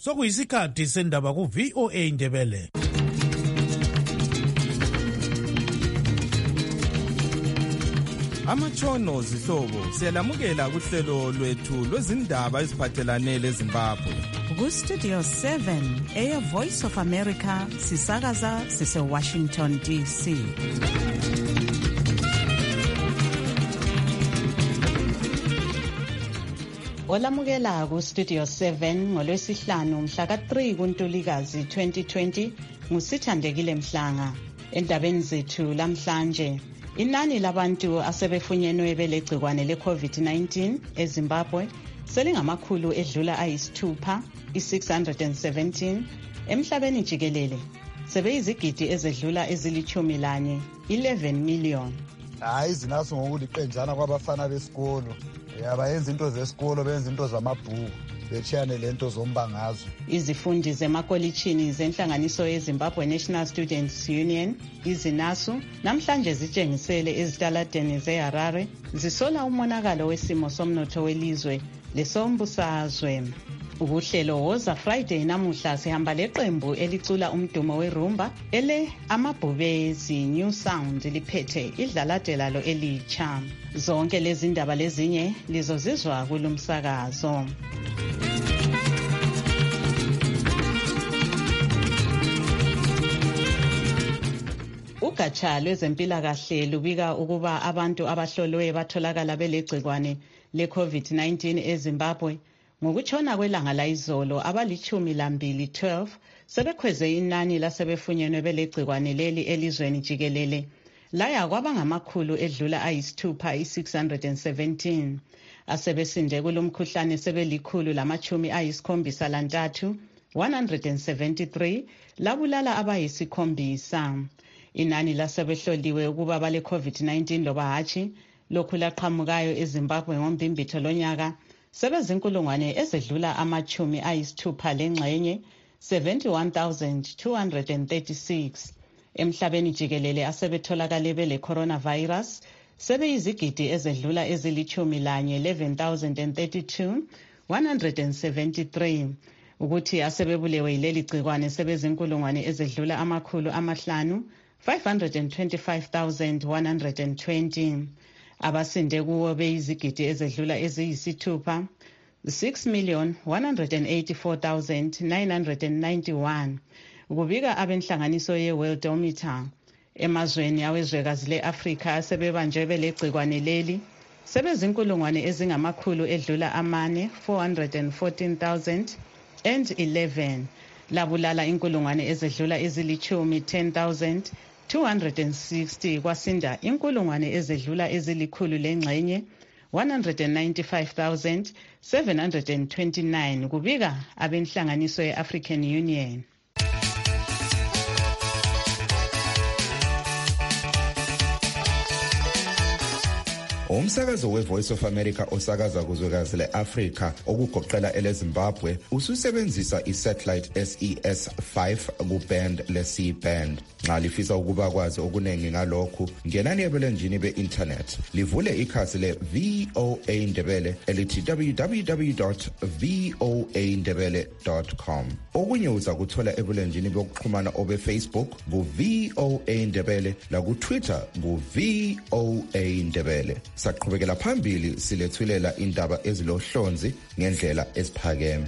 Sokuyisikhathi sendaba ku VOA Indebele. Amatshono zihlobo siyalamukela kuhlelo lwethu lwezindaba eziphathelane leZimbabwe. Ku Studio 7 Air Voice of America sisakaza sise Washington DC. Olamukela ku Studio 7 ngolwesihlanu mhla ka3 kuNtulikazi 2020 ngusithandekile Mhlanga. Endabeni zethu lamhlanje, inani labantu asebefunyenwe belegcikwane leCovid-19 eZimbabwe selingamakhulu edlula ayisithupha, i617 emhlabeni jikelele. Sebeyizigidi ezedlula ezili-11, 11 million. Hayi zinaso ngokuliqenjana kwabafana besikolo. Abayenza into zesikolo benza into zamabhuku. Bechane lento zombangazo. Izifundi zemakolitshini zenhlanganiso yeZimbabwe National Students Union, izinasu, namhlanje zitshengisele ezitaladeni zeHarare zisola umonakalo wesimo somnotho welizwe lesombusazwe. Ubuhlelo woza Friday namuhla sihamba leqembu elicula umdumo werumba ele amabhubezi New Sound liphethe idlalade lalo elitsha. Zonke lezi ndaba lezinye lizozizwa kulumsakazo. Ugatsha lwezempilakahle lubika ukuba abantu abahlolwe batholakala belegcikwane leCovid-19 eZimbabwe ngokutshona kwelanga layizolo abali-12 sebekhweze inani lasebefunyenwe belegcikwane leli elizweni jikelele laya kwabangamakhulu edlula ayisithupha, i617. Asebesinde kulomkhuhlane sebelikhulu lamachumi-73, 173, labulala abayisikhombisa. Inani lasebehloliwe ukuba bale COVID-19 loba hatshi lokhu laqhamukayo eZimbabwe ngombimbitho lonyaka sebezinkulungwane ezedlula amachumi ayisithupha lengxenye, 71,236. Emhlabeni jikelele asebetholakale bele coronavirus sebeyizigidi ezedlula ezili-11, 11,032, 173. Ukuthi asebebulewe yileli gcikwane sebezinkulungwane ezedlula amakhulu amahlanu, 525,120. Abasinde kuwo beyizigidi ezedlula eziyisithupha, 6,184,991. Kubika abenhlanganiso ye-Worldometer. Emazweni awezwekazi le-Afrika asebebanjwe belegcikwane leli sebezinkulungwane ezingamakhulu edlula amane, 414,011. Labulala inkulungwane ezedlula ezili-10, 10,260. Kwasinda inkulungwane ezedlula ezilikhulu lengxenye, 195,729. Kubika abenhlanganiso ye-African Union. Umsakazo we-Voice of America osakaza kuzwekazi le-Afrika okugoqela eleZimbabwe ususebenzisa i-satellite SES-5 ku-band le-C-band. Nxa lifisa ukuba kwazi okuningi ngalokhu, ngenani ebulenjini be-internet. Livule ikhasi le-VOA Indebele elithi www.voaindebele.com. Okunye uza kuthola ebulenjini bokuxhumana obe-Facebook ku-VOA Indebele laku-Twitter ku-VOA Indebele. Saqhubekela phambili silethulela indaba ezilohlonzi ngendlela esiphakeme.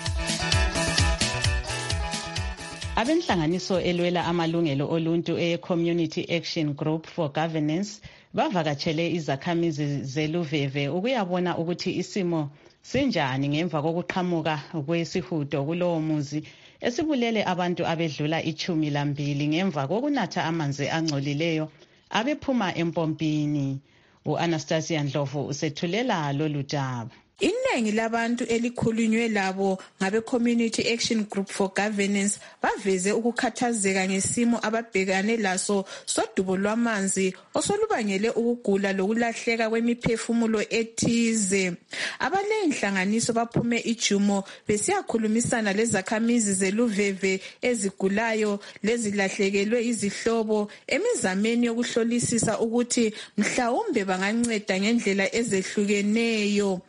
Abenhlanganiso elwela amalungelo oluntu e-Community Action Group for Governance bavakatshele izakhamizi zeluveve ukuyabona ukuthi isimo sinjani ngemva kokuqhamuka kwesihudo kulowo muzi esibulele abantu abedlula 12 ngemva kokunatha amanzi angcolileyo abephuma empompini. U-Anastasia Ndlovu usethulela lolu daba. Iningi labantu elikhulunywe labo ngabe-Community Action Group for Governance baveze ukukhathazeka ngesimo ababhekane laso sodubo lwamanzi osolubangele ukugula lokulahleka kwemiphefumulo ethize. Abalenhlanganiso baphume ijumo besiyakhulumisana lezakhamizi zeluveve ezigulayo lezilahlekelwe izihlobo emizameni yokuhlolisisa ukuthi mhlawumbe banganceda ngendlela ezehlukeneyo.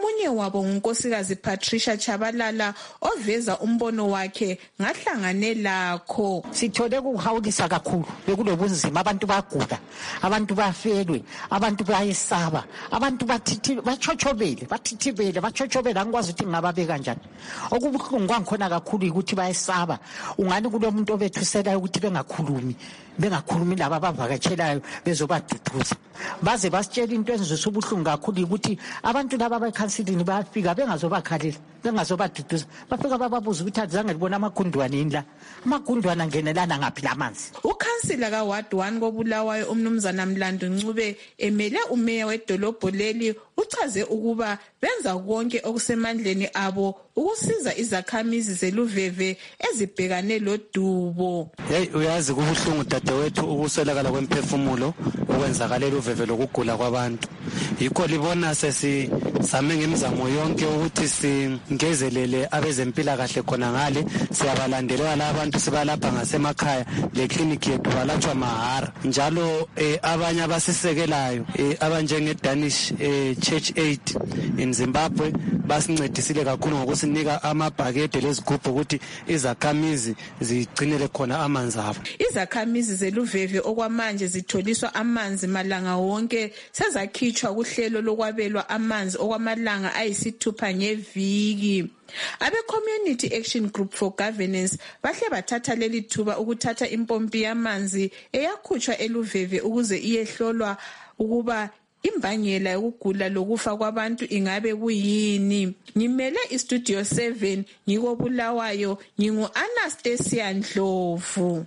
omunye wabo ngunkosikazi Patricia Chabalala oveza umbono wakhe ngahlangane lakho. Sithole ukuhawulisa kakhulu bekulobunzima, abantu bagula, abantu bafelwe, abantu bayesaba, abantu bathithibele angikwazi ukuthi ngingababeka kanjani. Okubuhlungu kwangikhona kakhulu ukuthi bayesaba, ungani kulomuntu obethusela ukuthi bengakhulumi laba abavakatshelayo bezobaduduza, baze basitshela into ezizwisa ubuhlungu kakhulu ukuthi abantu laba bekhansilini bayafika bengazobakhalela, bengazobaduduza, bafika bababuza ukuthi azange libona amagundwane yini la, amagundwane angenelana ngaphi lamanzi. Ukhansila kaWard 1 koBulawayo umnumzana Mlando Ncube emele umeya wedolobho leli uchaze ukuba benza konke okusemandleni abo ukusiza izakhamizi zeLuveve ezibhekane lodubo. Uyazi kubuhlungu dadewethu ukuswelakala kwemphefumulo okwenzakala eLuveve lokugula kwabantu. Yikho libona sesizame ngemizamo yonke ukuthi singezelele abezempilakahle khona ngale, siyabalandelela labantu sibalapha ngasemakhaya, le clinic yethu balatshwa mahara. Njalo abanye abasisekelayo abanjenge Danish Church Aid in Zimbabwe basincedisile kakhulu ngokusinika amabhakede lezigubhu ukuthi izakhamizi zigcinele khona amanzi abo. Izakhamizi zeLuveve okwamanje zitholiswa amanzi malanga wonke sezakhitshwa kuhlelo lokwabelwa amanzi okwamalanga ayisithupha ngeviki. Abe-Community Action Group for Governance bahle bathatha leli thuba ukuthatha impompi yamanzi eyakhutshwa eLuveve ukuze iyehlolwa ukuba imbangela yokugula lokufa kwabantu ingabe kuyini. Ngimele iStudio 7 ngikoBulawayo, ngingu-Anastasia Ndlovu.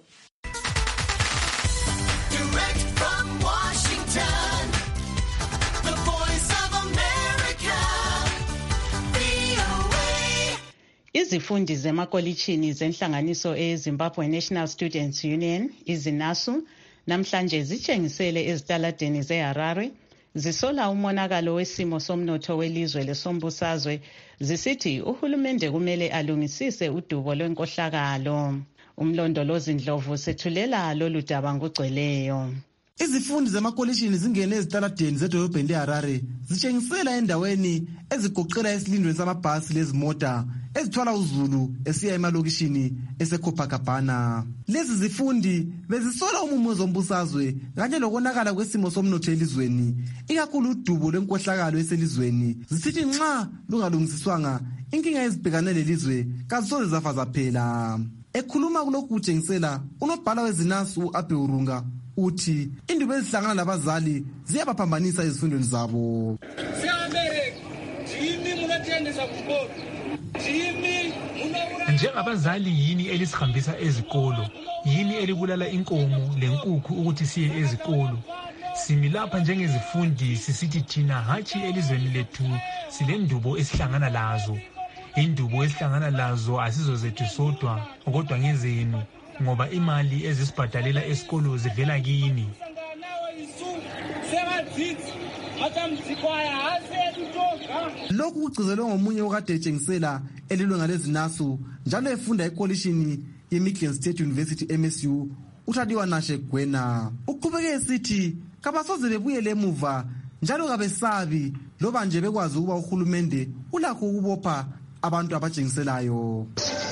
Izifundi zemakolitshini zenhlanganiso eZimbabwe National Students Union, izinasu, namhlanje zitshengisele ezitaladeni zeHarare, zisola umonakalo wesimo somnotho welizwe lesombusazwe, zisithi uhulumende kumele alungisise udubo lwenkohlakalo. Umlondolozi Ndlovu sethulela lolu daba ngugcweleyo. Izifundi zemakolitshini zingene ezitaladeni zedolobheni leHarare zitshengisela endaweni ezigoqela esilindweni samabhasi lezimota ezithwala uzulu esiya emalokishini eseCopacabana. Lezi zifundi bezisola umumo zombusazwe kanye lokonakala kwesimo somnotho elizweni, ikakhulu udubo lwenkohlakalo eselizweni. Zisithi nxa lungalungisiswanga inkinga ezibhekane lelizwe kazisoze zafa zaphela. Ekhuluma kulokhu kutshengisela unobhala wezinasu uAbe Urunga uthi indubo ezihlangana labazali ziyabaphambanisa ezifundweni zabo. Njengabazali yini elisihambisa ezikolo, yini elibulala inkomo lenkukhu ukuthi siye ezikolo? Simi lapha njengezifundi sisithi thina hatshi elizweni lethu silendubo esihlangana lazo. Indubo esihlangana lazo asizo zethu sodwa kodwa ngezenu, ngoba imali ezisibhadalela esikolo zivela kini. Lokhu kugcizelwe ngomunye okade etshengisela elilunga lezinasu njalo efunda ekolishini yeMichigan State University MSU, uThadiwa Nashe Gwena. Uqhubeke esithi kabasoze bebuyele emuva njalo kabesabi loba nje bekwazi ukuba uhulumende ulakho ukubopha abantu abatshengiselayo.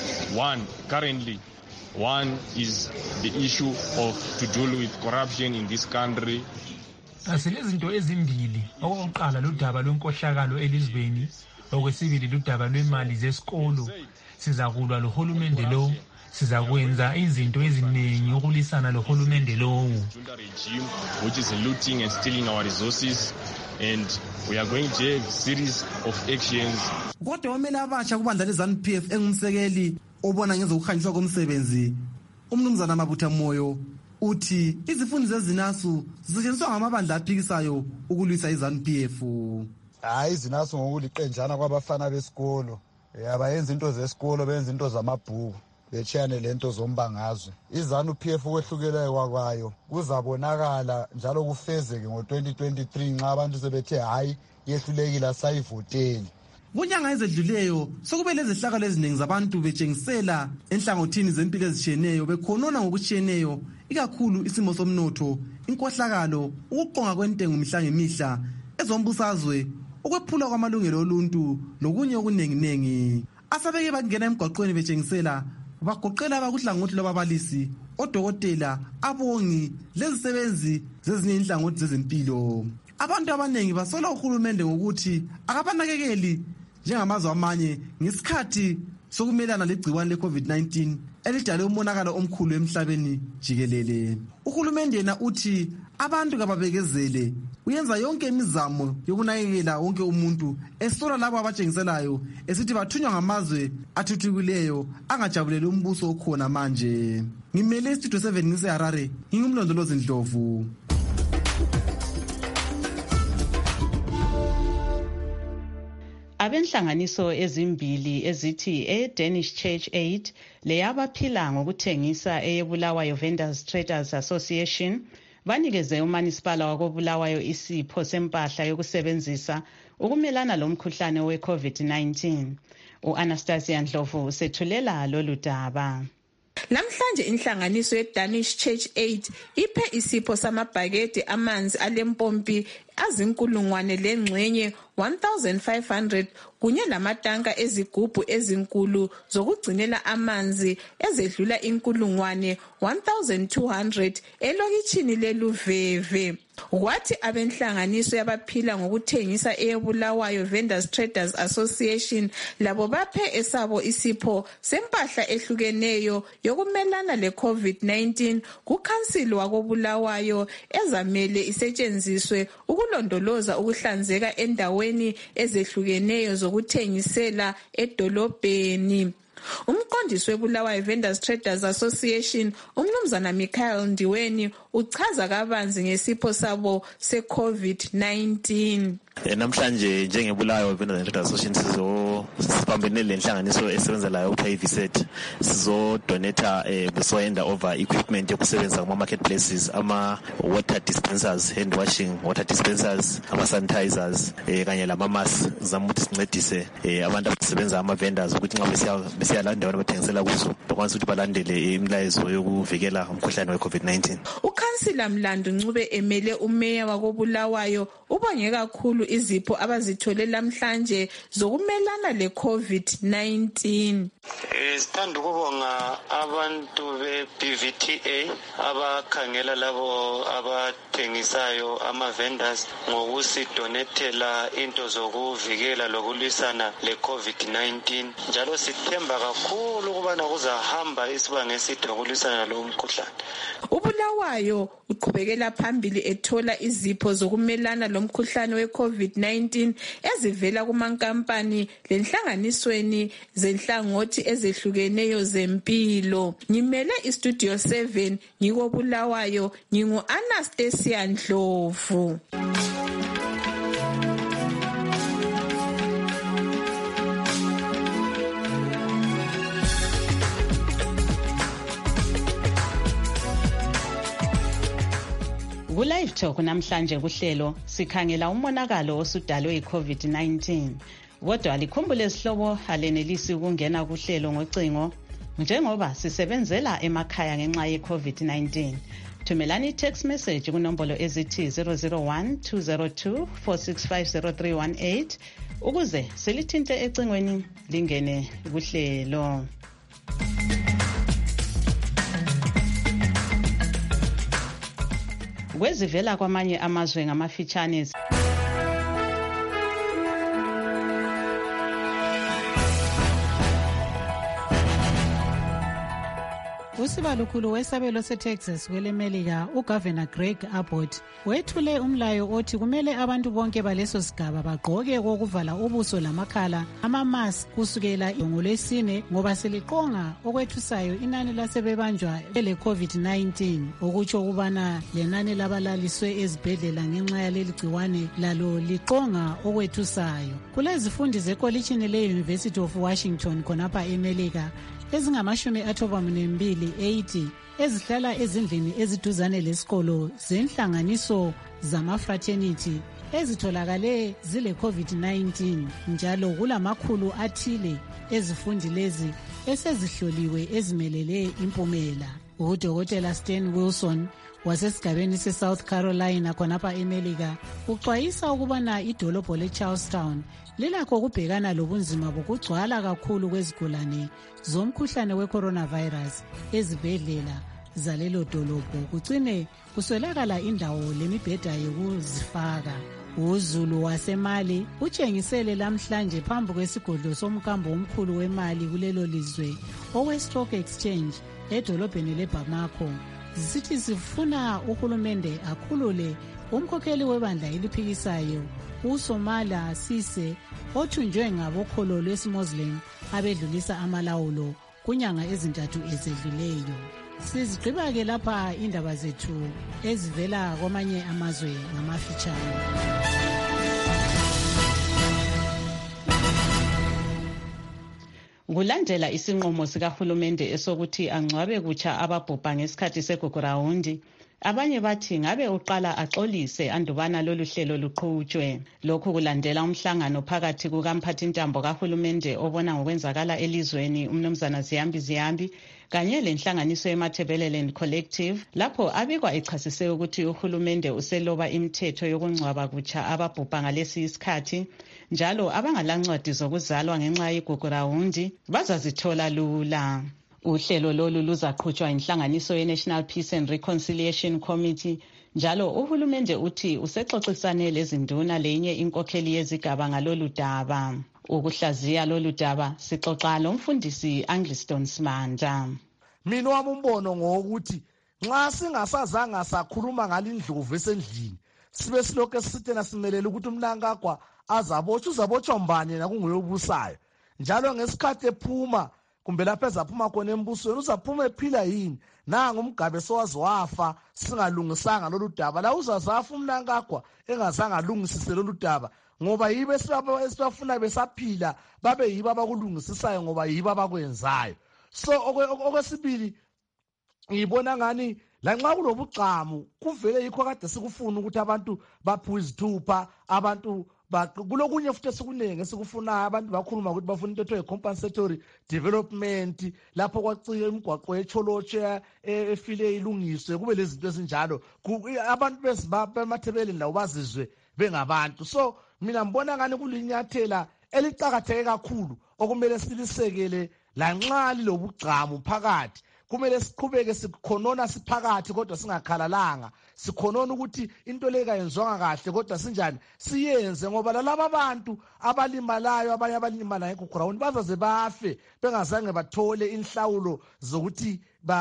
One is the issue of to deal with corruption in this country. Asilezinto ezimbili, okokuqala ludaba lwenkohlakalo elizweni, okwesibili ludaba lwemali zesikolo. Sizakulwa lohulumende lo, sizakwenza izinto eziningi ukulisana lohulumende lo, which is looting and stealing our resources, and we are going to have a series of actions. Kodwa omele abatsha kubandla leZANU-PF engumsekeli obona ngezokuhanjiswa komsebenzi, umnumzana Mabutha Moyo uthi izifundi zezinasu zisetshenziswa ngamabandla aphikisayo ukulwisa iZANU-PF. Hayi, izinasu ngokuliqenjana kwabafana besikolo, abayenza into zesikolo benza into zamabhuku, betshiyane lento zombangazwe. iZANU-PF ukwehlukelayo kwakwayo kuzabonakala njalo kufezeke ngo-2023 nxa abantu sebethe hayi yehlulekile asayivoteli. Kunyanga ezedluleyo sokube lezehlakalo eziningi zabantu betshengisela enhlangothini zempilo ezitshiyeneyo bekhonona ngokutshiyeneyo, ikakhulu isimo somnotho, inkohlakalo, ukuqonga kwentengo mihla ngemihla, ezombusazwe, ukwephula kwamalungelo oluntu lokunye okuningi. Asabeke bangena emgwaqweni betshengisela bagoqela abakuhlangothi lwababalisi, odokotela, abongi lezisebenzi zezinye inhlangothi zezempilo. Abantu abaningi basola uhulumende ngokuthi akabanakekeli njengamazwe amanye ngesikhathi sokumelana legciwane le-COVID-19 elidale umonakalo omkhulu emhlabeni jikelele. Uhulumende yena uthi abantu kababekezele, uyenza yonke imizamo yokunakekela wonke umuntu, esola labo abatshengiselayo esithi bathunywa ngamazwe athuthukileyo angajabuleli umbuso okhona manje. Ngimele istudio 7 ngiseHarare, ngingumlondolozi Ndlovu. Abenhlanganiso ezimbili ezithi Danish Church Aid leyabaphila ngokuthengisa eyeBulawayo Vendors Traders Association banikeze uManisipala wakoBulawayo isipho sempahla yokusebenzisa ukumelana lomkhuhlane we-COVID-19. U-Anastasia Ndlovu usethulela lolu daba. Namhlanje inhlanganiso ye-Danish Church Aid iphe isipho samabhakede amanzi alempompi azinkulungwane lengxenye 1500 kunye lamatanka ezigubhu ezinkulu zokugcinela amanzi ezedlula inkulungwane 1200 elokitshini leLuveve. Kwathi abenhlanganiso yabaphila ngokuthengisa eyeBulawayo Vendors Traders Association labo baphe esabo isipho sempahla ehlukeneyo yokumelana le-COVID-19 kukhansili wakoBulawayo ezamele isetshenziswe ukulondoloza ukuhlanzeka endaweni ezehlukeneyo zokuthengisela edolobheni. Umqondisi weBulawayo Vendors Traders Association uMnumzana Michael Ndiweni uchaza kabanzi ngesipho sabo se-COVID-19. Namhlanje njengeBulawayo Vendors Traders Association sibambene lenhlanganiso esebenzelayo uPayVset sizodonata besoyenda over equipment yokusebenza kuma marketplaces, ama water dispensers, hand washing water dispensers, ama sanitizers kanye lama masks zamuthi sincedise abantu abasebenza ama vendors ukuthi nxa besiyalanda abathengisela kuzo bakwazi ukuthi balandele imilayezo yokuvikela umkhuhlane we-COVID-19. Ukhansila Mlandu Ncube emele umeya wakoBulawayo ubonge kakhulu izipho abazithole namhlanje zokumelana le-COVID-19. Sithanda ukubonga abantu be-BVTA abakhangela labo abathengisayo ama-vendors ngokusidonethela into zokuvikela lokulwisana le-COVID-19. Njalo sithemba kakhulu ukubana kuzahamba isibanga eside ngokulwisana lo mkhuhlane. uBulawayo uqhubekela phambili ethola izipho zokumelana lomkhuhlane we-COVID-19 ezivela kumankampani lenhlanganisweni zenhlangothi ezehlukeneyo zempilo. Ngimele istudio 7 ngikoBulawayo, ngingu-Anastasia Ndlovu. Ku-Live Talk namhlanje kuhlelo sikhangela umonakalo osudalwe yi-COVID-19. Kodwa likhumbule isihlobo alenelisi ukungena kuhlelo ngocingo njengoba sisebenzela emakhaya ngenxa ye-COVID-19. Thumelani i-text message kunombolo ezithi 001-202-4650318 ukuze silithinte ecingweni lingene kuhlelo. Kwezivela kwamanye amazwe ngamafitshane. Usibalukhulu wesabelo seTexas kwelemelika uGovernor Greg Abbott wethule umlayo othi kumele abantu bonke baleso sigaba bagqoke kokuvala ubuso lamakhala ama-mask kusukela ngoLwesine ngoba seliqonga okwethusayo inani lasebebanjwa ele-COVID-19 okutsho ukubana lenani labalaliswe ezibhedlela ngenxa yaleli gciwane lalo liqonga okwethusayo. Kulezifundi zekolitshini le-University of Washington khonapha eMelika ezingama-92 ezihlala ezindlini eziduzane lesikolo zenhlanganiso zama-fraternity ezitholakale zile-COVID-19 njalo kulamakhulu athile ezifundi lezi esezihloliwe ezimelele impumela. UDokotela Stan Wilson wasesigabeni se-South Carolina khonapha eMelika uxwayisa ukubana idolobho le-Charlestown lilakho ukubhekana lobunzima bokugcwala kakhulu kwezigulane zomkhuhlane we-coronavirus ezibhedlela zalelo dolobho kucine kuswelakala indawo lemibheda yokuzifaka. UZulu waseMali utshengisele lamhlanje phambi kwesigodlo somkambo omkhulu wemali kulelo lizwe owe-Stock Exchange edolobheni leBamako zisithi sifuna uhulumende akhulule umkhokheli webandla eliphikisayo uSomala Sise othunjwe ngabokholo lwesi-Muslim abedlulisa amalawulo kunyanga ezintathu ezedluleyo. Sizigqiba-ke lapha indaba zethu ezivela kwamanye amazwe ngamafitshane. Kulandela isinqumo sikahulumende esokuthi angcwabe kutsha ababhubha ngesikhathi segugurawundi, abanye bathi ngabe uqala axolise andubana lolu hlelo luqhutshwe. Lokhu kulandela umhlangano phakathi kukamphathintambo kahulumende obona ngokwenzakala elizweni umnumzana Ziyambi kanye lenhlanganiso yeMatabeleland Collective, lapho abikwa echasise ukuthi uhulumende useloba imithetho yokungcwaba kutsha ababhubha ngalesi isikhathi, njalo abangalancwadi zokuzalwa ngenxa yegugurawundi bazazithola lula. Uhlelo lolu luzaqhutshwa inhlanganiso ye-National Peace and Reconciliation Committee, njalo uhulumende uthi usexoxisane lezinduna lenye inkokheli yezigaba ngalolu daba. Ukuhlaziya lolu daba sixoxa lomfundisi Angliston Smanda. Mina wami umbono ngokuthi nxa singasazanga sakhuluma ngalindlovu esendlini sibe silokho sithena simelele ukuthi umnankagwa uzabotshwa mbani nakunguye obusayo, njalo ngesikhathi ephuma kumbe lapho ezaphuma khona embusweni uzaphuma ephila yini nanga umgabe sowazi wafa singalungisanga lolu daba. La uzazafa umnankagwa engazange alungisise lolu daba ngoba yibe esibafuna besaphila babe yibo abakulungisisayo ngoba yibo abakwenzayo. So okwesibili ngibona ngani lanxa kulobugcamu kuvele yikho kade sikufuna ukuthi abantu baphiwe izithupha, abantu kulokunye futhi esikunenge esikufunayo, abantu bakhuluma ukuthi bafuna into ethiwa compensatory development, lapho kwacike imigwaqo echolotshe efile ilungiswe kube lezinto ezinjalo, abantu bemathebeleni lawo bazizwe bengabantu. So mina ngibona ngani kulinyathela elicakatheke kakhulu okumele silisekele lanxa lilobugcamu phakathi. Kumele siqhubeke sikhonona siphakathi kodwa singakhalalanga, sikhonona ukuthi into le kayenzwanga kahle kodwa sinjani siyenze, ngoba lalaba abantu abalimalayo, abanye abalimala ngegugrawundi bazaze bafe bengazange bathole inhlawulo zokuthi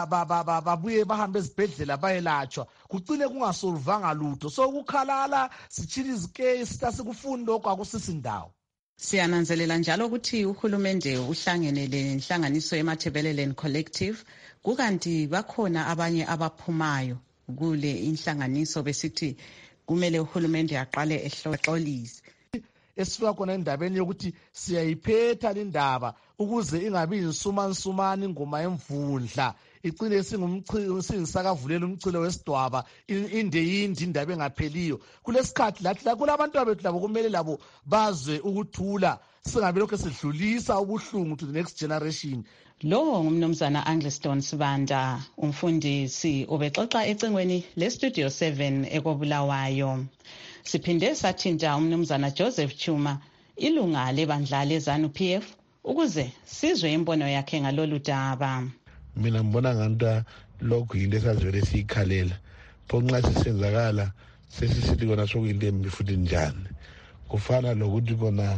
babuye bahambe ezibhedlela bayelatshwa, kucine kungasolvanga lutho. So ukukhalala sitshila izikesi sasikufundi lokho akusisi ndawo. Siyananzelela njalo ukuthi uhulumende uhlangene lenhlanganiso yeMatabeleland Collective, kukanti bakhona abanye abaphumayo kule inhlanganiso besithi kumele uhulumende aqale exolise. Esifika khona endabeni yokuthi siyayiphetha lindaba ukuze ingabi insumansumana ingoma yemvundla, icine singisakavulela umchilo wesidwaba inde indaba engapheliyo. Kulesikhathi lathi kulabantu bethu labo kumele labo bazwe ukuthula, singabe lokho sidlulisa ubuhlungu to the next generation. Lo ngumnumzana Angliston Sibanda, umfundisi obexoxa ecingweni le-Studio 7 ekobulawayo. Siphinde sathinta umnumzana Joseph Chuma, ilunga lebandla leZANU-PF, ukuze sizwe imbono yakhe ngalolu daba. Mina ngibona nganta lokhu yinto esazivele siyikhalela, phonxa sisenzakala sesisithi kona sokuyinto embi futhi njani. Kufana lokuthi kona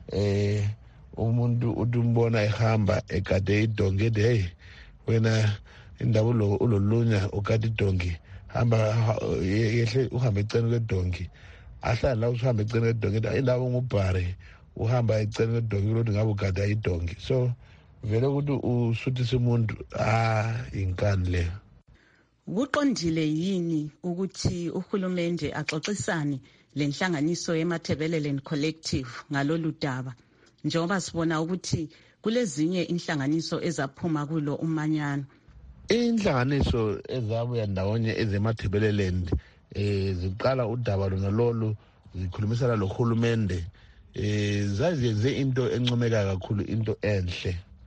umuntu umbona ehamba ekade idongi, hey wena indaba ulolunya ukade idongi, hamba yehle uhambe ecene kwedongi, ahlala la uhambe ecene kwedongi, indaba ngubhare uhamba ecene kwedongi lokuthi ngabe ukade idongi. So vele ukuthi usuthise umuntu inkani leyo. Kuqondile yini ukuthi uhulumende axoxisane lenhlanganiso yeMatabeleland Collective ngalolu daba, njengoba sibona ukuthi kulezinye inhlanganiso ezaphuma kulo umanyano? Inhlanganiso ezabuya ndawonye ezemathebeleland ziqala udaba lona lolu zikhulumisana lohulumende, zaziyenze into encomeka kakhulu, into enhle.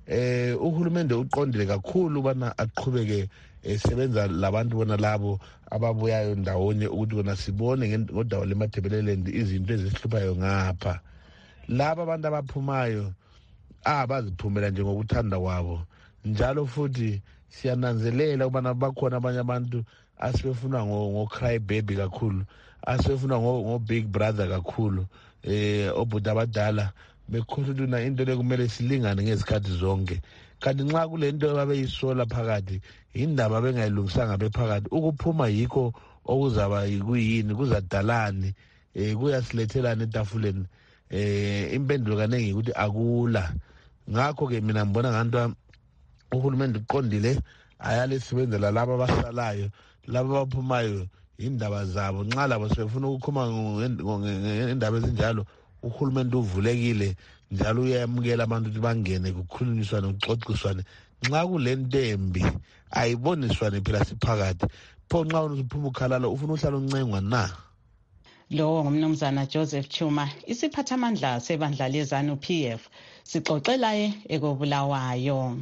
uhulumende uqondile kakhulu bana aqhubeke esebenza labantu bona labo ababuyayo ndawonye ukuthi bona sibone ngodawo leMatabeleland izinto ezisihluphayo ngapha. Laba abantu abaphumayo baziphumela nje ngokuthanda kwabo. Njalo futhi siyananzelela ubana bakhona abanye abantu asebefuna ngo-cry baby kakhulu, asebefuna ngo-big brother kakhulu, obhuti abadala bekhohlula into lekumele silingane ngezikhathi zonke. Kanti nxa kule nto babeyisola phakathi indaba bengayilungisanga bephakathi, ukuphuma yikho okuzaba kuyini, kuzadalani, kuyasilethelana etafuleni. Impendulo kaningi ukuthi akula. Ngakho-ke mina ngibona nganto uhulumende uqondile ayale sibenzela laba abasalayo, laba abaphumayo indaba zabo. Nxa labo sebefuna ukukhuma ngendaba ezinjalo, uhulumende uvulekile njalo uyamukela abantu ukuthi bangene kukhulunyiswane kuxoxiswane. Nxa kule ntembi ayiboniswane phela siphakathi. Pho nxa uphuma ukhalala ufuna uhlala uncengwa na? Lowo ngumnumzana Joseph Chuma, isiphathamandla sebandla lezanu PF, sixoxelaye ekobulawayo.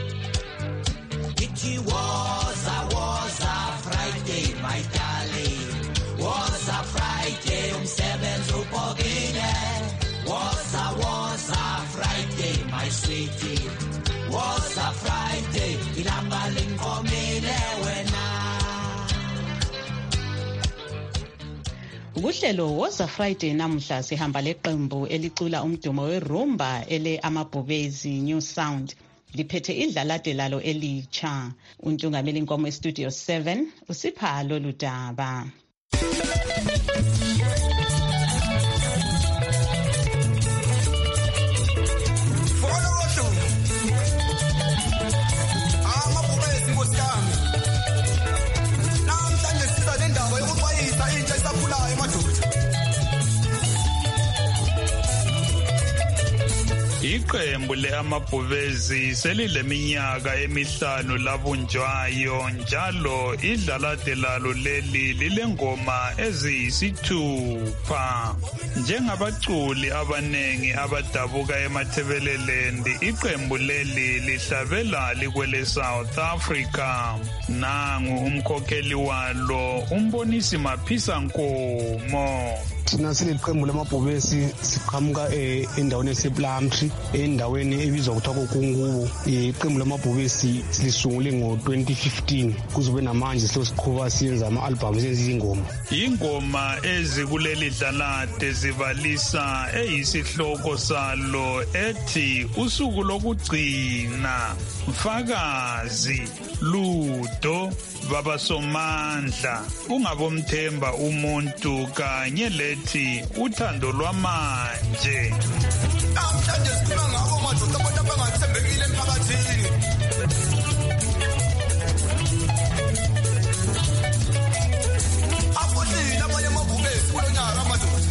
It was a Friday, my darling. Was a Friday, umsebenzi ubhokile. Was a Friday, my sweetie. Was a Friday, ilanga lingomile wena. Ukuhlelo woza Friday namhla sihamba leqembu elicula umdumo werumba ele Amabhubezi New Sound. Liphethe idlalade lalo elitsha. Untungameli inkomo estudio 7 usipha lolu daba. Iqembu leAmabhubezi selileminyaka emihlanu labunjwayo, njalo idlalade lalo leli lilengoma eziyisithupha. Njengabaculi abanengi abadabuka eMatabeleland, iqembu leli lihlabela likwele South Africa. Nangu umkhokheli walo, umbonisi Maphisa Nkomo. Thina siliqembu lamabhubesi siqhamuka endaweni esePlumtree, endaweni ebizwa kuthiwa kokungubo. Iqembu lamabhubesi silisungule ngo-2015 kuzobe namanje siqhuba siyenza ama-albhamu, senza izingoma. Ingoma ezikuleli dlalade zibalisa eyisihloko salo ethi usuku lokugcina, Mfakazi, Ludo, Baba Somandla, Ungabomthemba umuntu, kanye lethi uthando lwamanje. Namhlanje sikhuluma ngabo madoda abantu abangathembekile emphakathini. Afudlile abanye amabhubesi kulo nyaka madoda.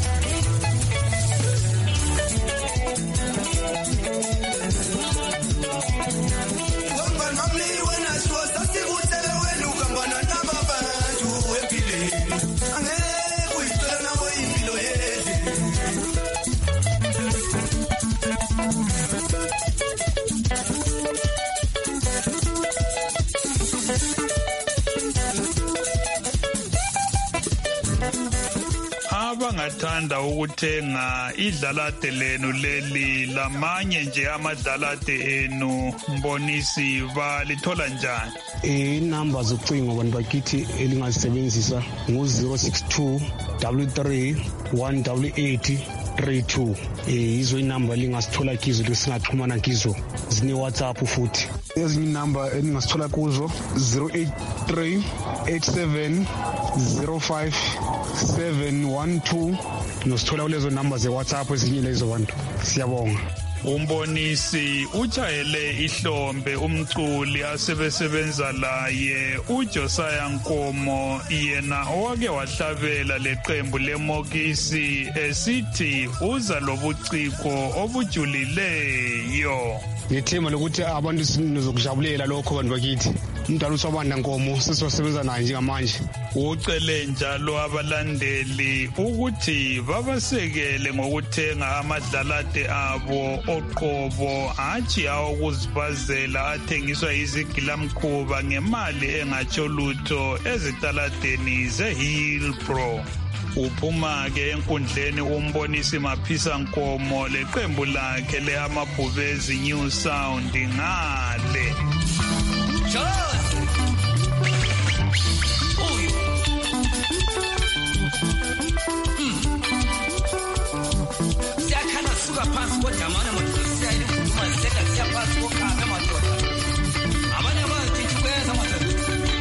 Abangathanda ukuthenga idlalade lenu leli lamanye nje amadlalade enu, Mbonisi, balithola njani? Inamba zocingo abantu bakithi elingazisebenzisa ngu-062 33 188 32. Yizo inamba lingasithola kizo lesingaxhumana kizo. Zine WhatsApp futhi. Ezinye inamba eningasithola kuzo 083 87 05 712. Nosithola kulezo namba ze-WhatsApp ezinye lezo bantu. Siyabonga. Umbonisi utshayele ihlombe umculi asebesebenza laye uJosiah Nkomo, yena owake wahlabela leqembu leMokisi esithi uza lobuciko obujulileyo. ngithemba lokuthi abantu sizokujabulela lokho bantu bakithi. Umdala uSobanda Nkomo sizosebenza naye njengamanje. Ucele njalo abalandeli ukuthi babasekele ngokuthenga amadlalade abo oqobo hatshi awokuzibazela athengiswa izigilamkhuba ngemali engatsho lutho ezitaladeni zeHillbrow. Uphuma ke enkundleni umbonisi Maphisa Nkomo leqembu lakhe leAmabhubezi New Sound ngale. Siyakhala suka phansi kodwa amanye amadoda siyayile ukuduma ziseka siya phansi kokhaka amadoda. Abanye abathi kwenza amadoda.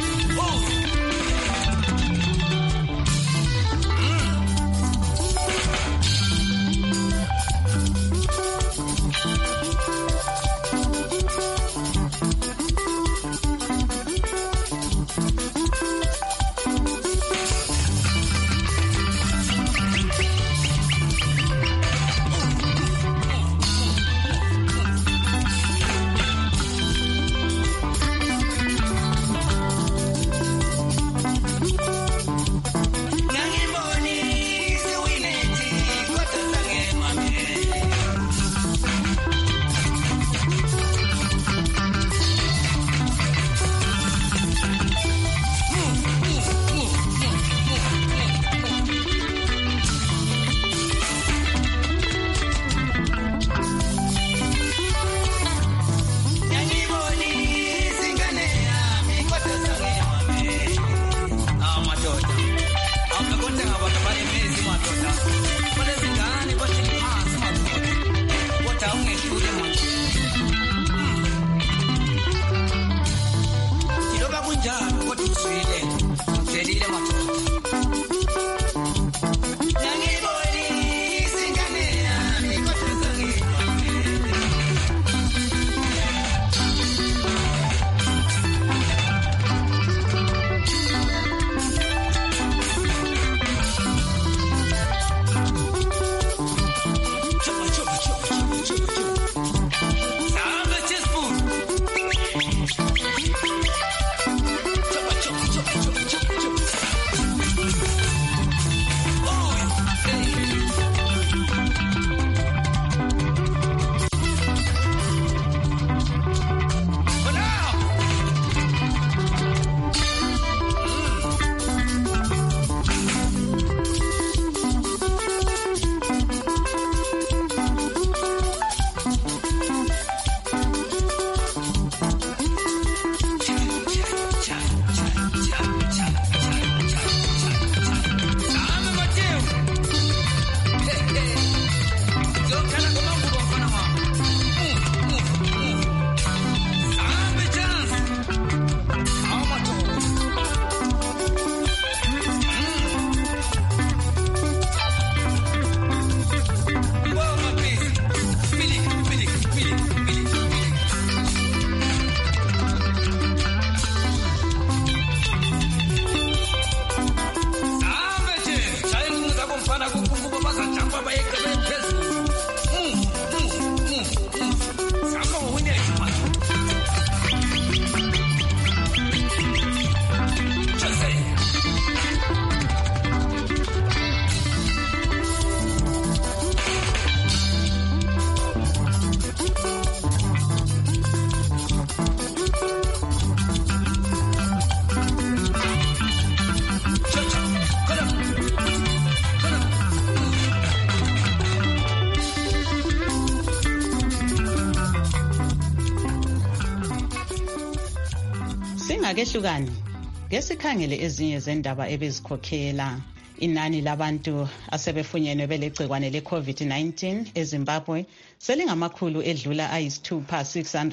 Singakehlukani ngesikhangele ezinye zendaba ebezikhokhela inani labantu asebefunyenwe belegcikwane le-COVID-19 eZimbabwe selingamakhulu edlula ayisithupha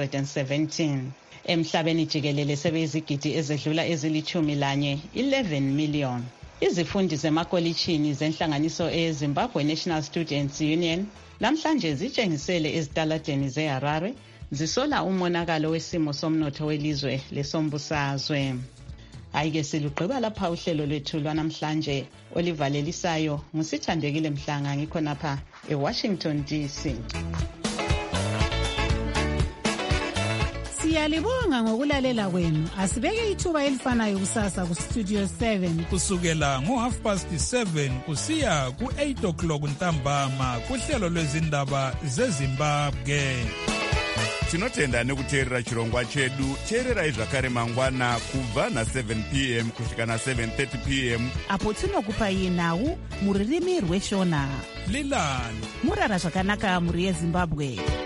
617 emhlabeni jikelele sebeyizigidi ezedlula ezili-11 million. Izifundi zemakolitshini zenhlanganiso eZimbabwe National Students Union namhlanje zitshengisele ezitaladeni zeHarare zisola umonakalo wesimo somnotho welizwe lesombusazwe. Ayike silugqiba lapha uhlelo lwethu lwanamhlanje olivalelisayo ngusithandekile Mhlanga ngikhonapha eWashington DC. Siyalibonga ngokulalela kwenu. Asibeke ithuba elifanayo kusasa ku Studio 7 kusukela ngo7:30 kusiya ku8 ntambama kuhlelo lwezindaba zeZimbabwe. Tinotenda nekuteerera chirongwa chedu. Teererai zvakare mangwana kubva na7 p.m. kusvika na7:30 p.m. apo tinokupai nhau muririmi rweshona. Lilani murara zvakanaka muri yeZimbabwe.